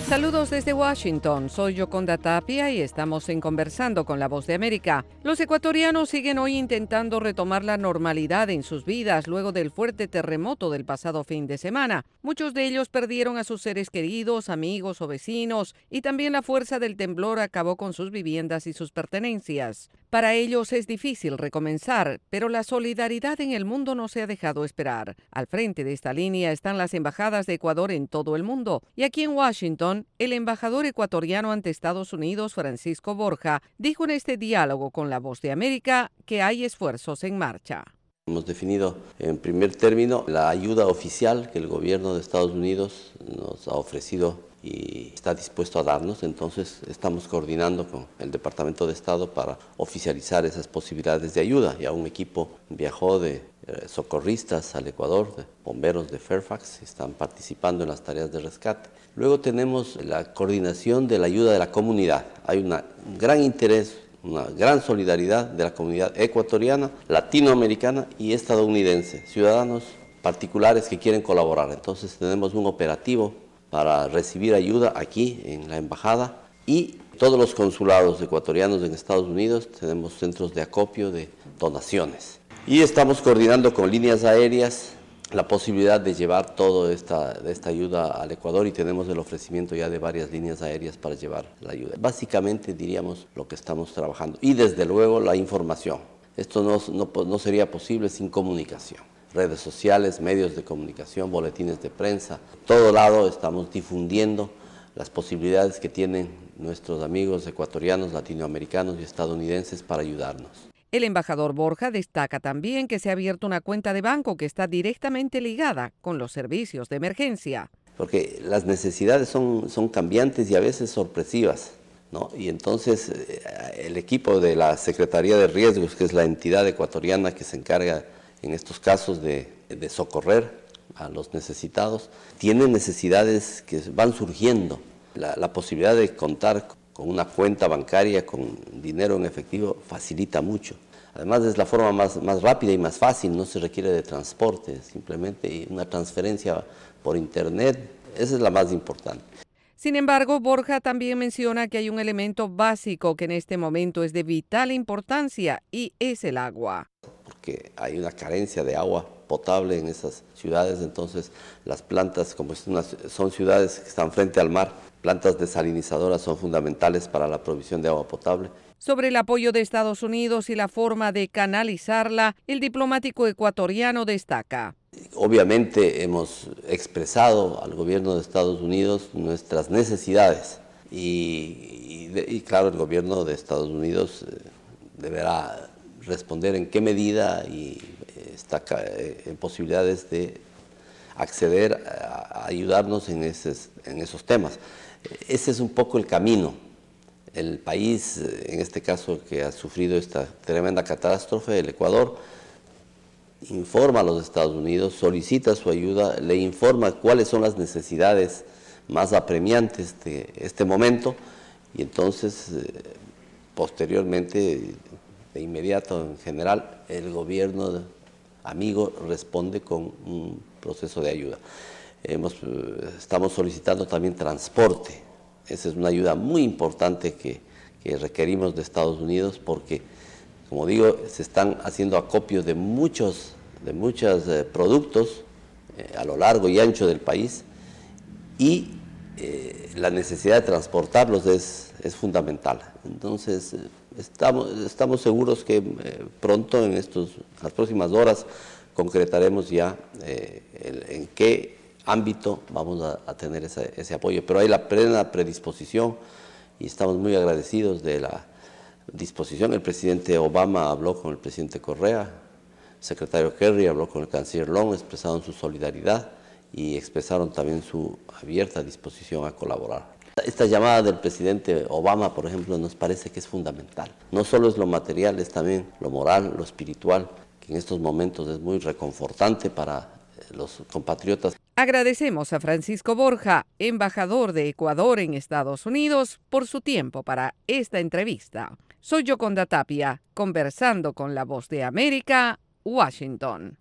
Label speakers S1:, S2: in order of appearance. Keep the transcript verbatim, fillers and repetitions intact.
S1: Saludos desde Washington, soy Yoconda Tapia y estamos en Conversando con la Voz de América. Los ecuatorianos siguen hoy intentando retomar la normalidad en sus vidas luego del fuerte terremoto del pasado fin de semana. Muchos de ellos perdieron a sus seres queridos, amigos o vecinos, y también la fuerza del temblor acabó con sus viviendas y sus pertenencias. Para ellos es difícil recomenzar, pero la solidaridad en el mundo no se ha dejado esperar. Al frente de esta línea están las embajadas de Ecuador en todo el mundo, y aquí en Washington, el embajador ecuatoriano ante Estados Unidos, Francisco Borja, dijo en este diálogo con La Voz de América que hay esfuerzos en marcha.
S2: Hemos definido en primer término la ayuda oficial que el gobierno de Estados Unidos nos ha ofrecido y está dispuesto a darnos. Entonces estamos coordinando con el Departamento de Estado para oficializar esas posibilidades de ayuda. Ya un equipo viajó de eh, socorristas al Ecuador, de bomberos de Fairfax, están participando en las tareas de rescate. Luego tenemos la coordinación de la ayuda de la comunidad. Hay una, un gran interés, una gran solidaridad de la comunidad ecuatoriana, latinoamericana y estadounidense, ciudadanos particulares que quieren colaborar. Entonces tenemos un operativo para recibir ayuda aquí en la embajada y todos los consulados ecuatorianos en Estados Unidos tenemos centros de acopio de donaciones. Y estamos coordinando con líneas aéreas la posibilidad de llevar toda esta, de esta ayuda al Ecuador y tenemos el ofrecimiento ya de varias líneas aéreas para llevar la ayuda. Básicamente diríamos lo que estamos trabajando y desde luego la información. Esto no, no, no sería posible sin comunicación. Redes sociales, medios de comunicación, boletines de prensa. Todo lado estamos difundiendo las posibilidades que tienen nuestros amigos ecuatorianos, latinoamericanos y estadounidenses para ayudarnos.
S1: El embajador Borja destaca también que se ha abierto una cuenta de banco que está directamente ligada con los servicios de emergencia.
S2: Porque las necesidades son, son cambiantes y a veces sorpresivas, ¿no? Y entonces el equipo de la Secretaría de Riesgos, que es la entidad ecuatoriana que se encarga en estos casos de, de socorrer a los necesitados, tiene necesidades que van surgiendo. La, la posibilidad de contar con una cuenta bancaria, con dinero en efectivo, facilita mucho. Además es la forma más, más rápida y más fácil, no se requiere de transporte, simplemente una transferencia por internet, esa es la más importante.
S1: Sin embargo, Borja también menciona que hay un elemento básico que en este momento es de vital importancia y es el agua.
S2: Porque hay una carencia de agua potable en esas ciudades, entonces las plantas, como son ciudades que están frente al mar, plantas desalinizadoras son fundamentales para la provisión de agua potable.
S1: Sobre el apoyo de Estados Unidos y la forma de canalizarla, el diplomático ecuatoriano destaca.
S2: Obviamente hemos expresado al gobierno de Estados Unidos nuestras necesidades y, y, y claro, el gobierno de Estados Unidos deberá responder en qué medida y está en posibilidades de acceder a ayudarnos en esos, en esos temas. Ese es un poco el camino. El país, en este caso, que ha sufrido esta tremenda catástrofe, el Ecuador, informa a los Estados Unidos, solicita su ayuda, le informa cuáles son las necesidades más apremiantes de este momento y entonces, posteriormente, de inmediato, en general, el gobierno amigo responde con un proceso de ayuda. Hemos, estamos solicitando también transporte. Esa es una ayuda muy importante que, que requerimos de Estados Unidos porque, como digo, se están haciendo acopios de muchos, de muchos eh, productos eh, a lo largo y ancho del país y eh, la necesidad de transportarlos es, es fundamental. Entonces, eh, estamos, estamos seguros que eh, pronto, en estos, las próximas horas, concretaremos ya eh, el, en qué ámbito vamos a, a tener ese, ese apoyo. Pero hay la plena predisposición y estamos muy agradecidos de la disposición. El presidente Obama habló con el presidente Correa, el secretario Kerry habló con el canciller Long, expresaron su solidaridad y expresaron también su abierta disposición a colaborar. Esta llamada del presidente Obama, por ejemplo, nos parece que es fundamental. No solo es lo material, es también lo moral, lo espiritual, que en estos momentos es muy reconfortante para los compatriotas.
S1: Agradecemos a Francisco Borja, embajador de Ecuador en Estados Unidos, por su tiempo para esta entrevista. Soy Yoconda Tapia, conversando con La Voz de América, Washington.